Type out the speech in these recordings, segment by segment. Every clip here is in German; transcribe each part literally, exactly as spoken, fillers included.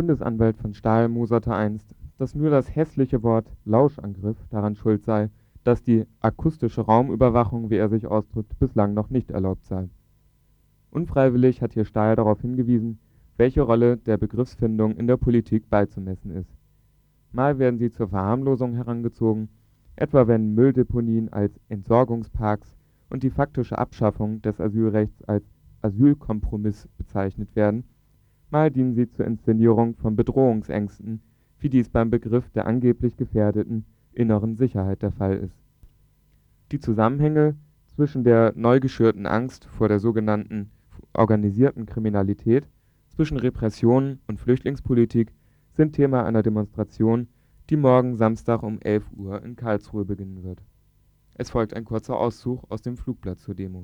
Bundesanwalt von Stahl moserte einst, dass nur das hässliche Wort Lauschangriff daran schuld sei, dass die akustische Raumüberwachung, wie er sich ausdrückt, bislang noch nicht erlaubt sei. Unfreiwillig hat hier Stahl darauf hingewiesen, welche Rolle der Begriffsfindung in der Politik beizumessen ist. Mal werden sie zur Verharmlosung herangezogen, etwa wenn Mülldeponien als Entsorgungsparks und die faktische Abschaffung des Asylrechts als Asylkompromiss bezeichnet werden, mal dienen sie zur Inszenierung von Bedrohungsängsten, wie dies beim Begriff der angeblich gefährdeten inneren Sicherheit der Fall ist. Die Zusammenhänge zwischen der neu geschürten Angst vor der sogenannten organisierten Kriminalität, zwischen Repression und Flüchtlingspolitik sind Thema einer Demonstration, die morgen Samstag um elf Uhr in Karlsruhe beginnen wird. Es folgt ein kurzer Auszug aus dem Flugblatt zur Demo.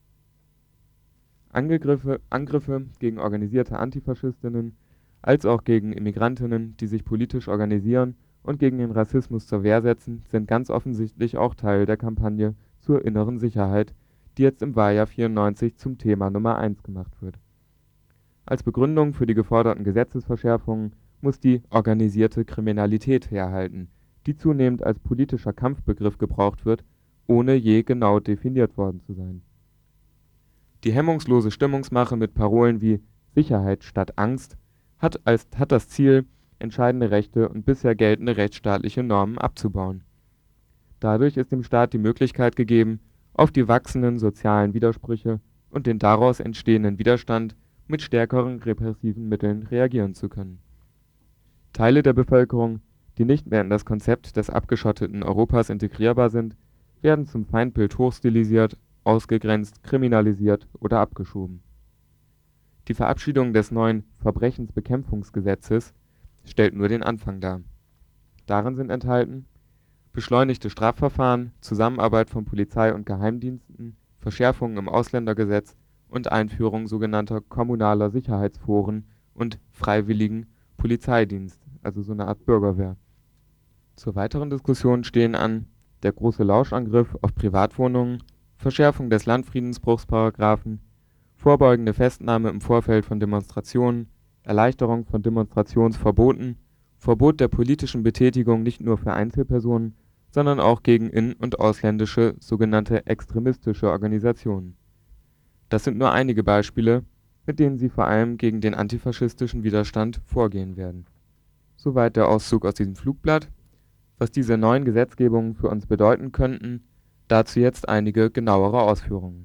Angegriffe, Angriffe gegen organisierte Antifaschistinnen, als auch gegen Immigrantinnen, die sich politisch organisieren und gegen den Rassismus zur Wehr setzen, sind ganz offensichtlich auch Teil der Kampagne zur inneren Sicherheit, die jetzt im Wahljahr vierundneunzig zum Thema Nummer eins gemacht wird. Als Begründung für die geforderten Gesetzesverschärfungen muss die organisierte Kriminalität herhalten, die zunehmend als politischer Kampfbegriff gebraucht wird, ohne je genau definiert worden zu sein. Die hemmungslose Stimmungsmache mit Parolen wie Sicherheit statt Angst hat, als, hat das Ziel, entscheidende Rechte und bisher geltende rechtsstaatliche Normen abzubauen. Dadurch ist dem Staat die Möglichkeit gegeben, auf die wachsenden sozialen Widersprüche und den daraus entstehenden Widerstand mit stärkeren repressiven Mitteln reagieren zu können. Teile der Bevölkerung, die nicht mehr in das Konzept des abgeschotteten Europas integrierbar sind, werden zum Feindbild hochstilisiert, ausgegrenzt, kriminalisiert oder abgeschoben. Die Verabschiedung des neuen Verbrechensbekämpfungsgesetzes stellt nur den Anfang dar. Darin sind enthalten beschleunigte Strafverfahren, Zusammenarbeit von Polizei und Geheimdiensten, Verschärfungen im Ausländergesetz und Einführung sogenannter kommunaler Sicherheitsforen und freiwilligen Polizeidienst, also so eine Art Bürgerwehr. Zur weiteren Diskussion stehen an der große Lauschangriff auf Privatwohnungen, Verschärfung des Landfriedensbruchsparagraphen, vorbeugende Festnahme im Vorfeld von Demonstrationen, Erleichterung von Demonstrationsverboten, Verbot der politischen Betätigung nicht nur für Einzelpersonen, sondern auch gegen in- und ausländische sogenannte extremistische Organisationen. Das sind nur einige Beispiele, mit denen sie vor allem gegen den antifaschistischen Widerstand vorgehen werden. Soweit der Auszug aus diesem Flugblatt. Was diese neuen Gesetzgebungen für uns bedeuten könnten, dazu jetzt einige genauere Ausführungen.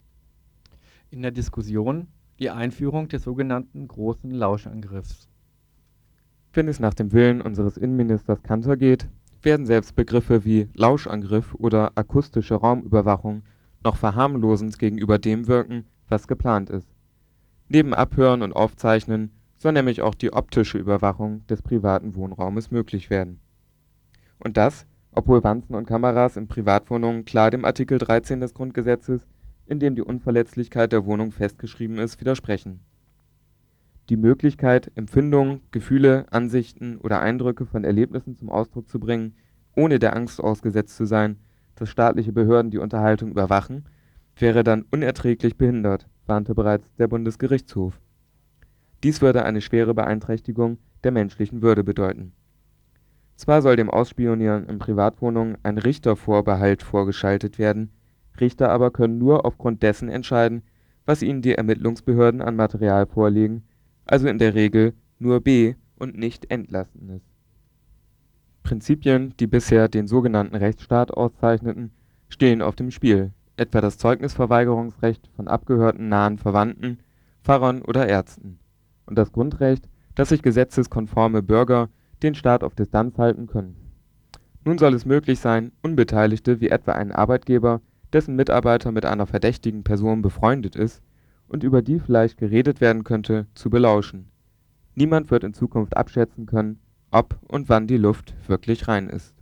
In der Diskussion die Einführung des sogenannten großen Lauschangriffs. Wenn es nach dem Willen unseres Innenministers Kantor geht, werden selbst Begriffe wie Lauschangriff oder akustische Raumüberwachung noch verharmlosend gegenüber dem wirken, was geplant ist. Neben Abhören und Aufzeichnen soll nämlich auch die optische Überwachung des privaten Wohnraumes möglich werden. Und das, obwohl Wanzen und Kameras in Privatwohnungen klar dem Artikel dreizehn des Grundgesetzes, in dem die Unverletzlichkeit der Wohnung festgeschrieben ist, widersprechen. Die Möglichkeit, Empfindungen, Gefühle, Ansichten oder Eindrücke von Erlebnissen zum Ausdruck zu bringen, ohne der Angst ausgesetzt zu sein, dass staatliche Behörden die Unterhaltung überwachen, wäre dann unerträglich behindert, warnte bereits der Bundesgerichtshof. Dies würde eine schwere Beeinträchtigung der menschlichen Würde bedeuten. Zwar soll dem Ausspionieren in Privatwohnungen ein Richtervorbehalt vorgeschaltet werden, Richter aber können nur aufgrund dessen entscheiden, was ihnen die Ermittlungsbehörden an Material vorlegen, also in der Regel nur be- und nicht Entlastendes. Prinzipien, die bisher den sogenannten Rechtsstaat auszeichneten, stehen auf dem Spiel, etwa das Zeugnisverweigerungsrecht von abgehörten nahen Verwandten, Pfarrern oder Ärzten und das Grundrecht, dass sich gesetzeskonforme Bürger den Staat auf Distanz halten können. Nun soll es möglich sein, Unbeteiligte wie etwa einen Arbeitgeber, dessen Mitarbeiter mit einer verdächtigen Person befreundet ist und über die vielleicht geredet werden könnte, zu belauschen. Niemand wird in Zukunft abschätzen können, ob und wann die Luft wirklich rein ist